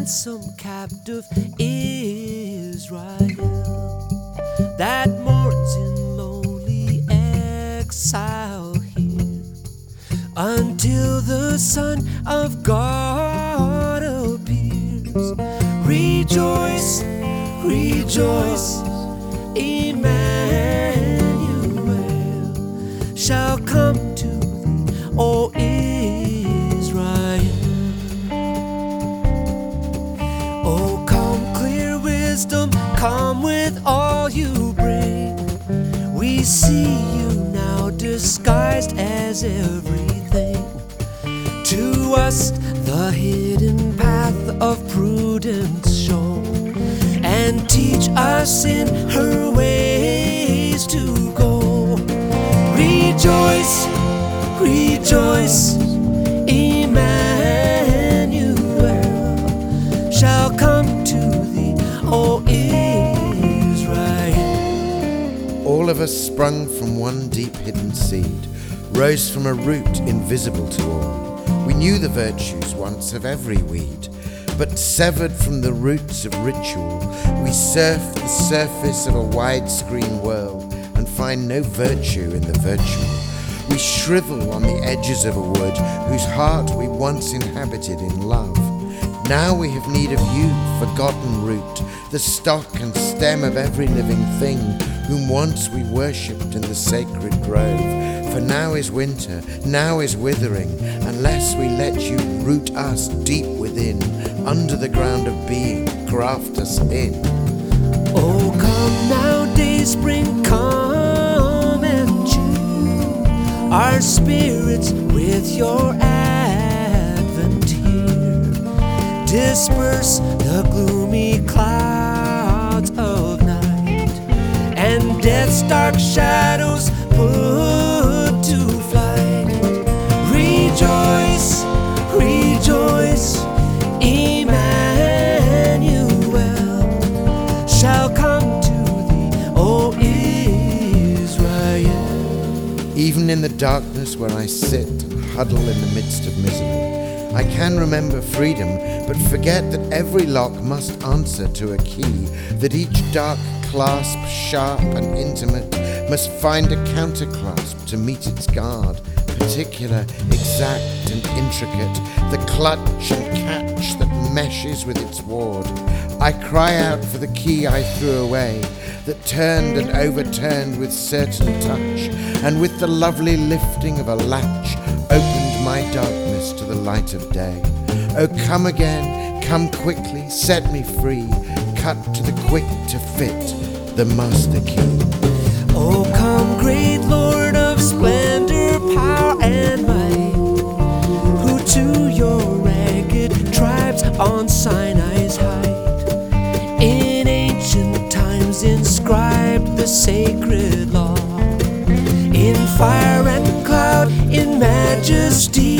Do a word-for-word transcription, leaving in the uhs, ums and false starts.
ransom captive Israel that mourns in lonely exile here until the Son of God appears. Rejoice, rejoice, Emmanuel shall come to thee, O Israel. Oh, come, clear wisdom, come with all you bring. We see you now disguised as everything. To us the hidden path of prudence show, and teach us in her ways to go. Rejoice, rejoice, Emmanuel shall come to thee, O Israel. All of us sprung from one deep hidden seed, rose from a root invisible to all. We knew the virtues once of every weed, but severed from the roots of ritual, we surf the surface of a widescreen world and find no virtue in the virtual. We shrivel on the edges of a wood whose heart we once inhabited in love. Now we have need of you, forgotten root, the stock and stem of every living thing, whom once we worshipped in the sacred grove. For now is winter, now is withering, unless we let you root us deep within, under the ground of being, graft us in. Oh, come now, day spring, come and cheer our spirits with your advent here. Disperse the gloomy clouds of night, and death's dark shadows put to flight. Rejoice, rejoice, Emmanuel shall come to thee, O Israel. Even in the darkness where I sit and huddle in the midst of misery, I can remember freedom, but forget that every lock must answer to a key, that each dark clasp, sharp and intimate, must find a counterclasp to meet its guard, particular, exact and intricate, the clutch and catch that meshes with its ward. I cry out for the key I threw away, that turned and overturned with certain touch, and with the lovely lifting of a latch, opened my darkness to the light of day. Oh, come again, come quickly, set me free, cut to the quick to fit the master key. Oh, come, great Lord of splendor, power, and might, who to your ragged tribes on Sinai's height, in ancient times inscribed the sacred law, in fire and cloud, in majesty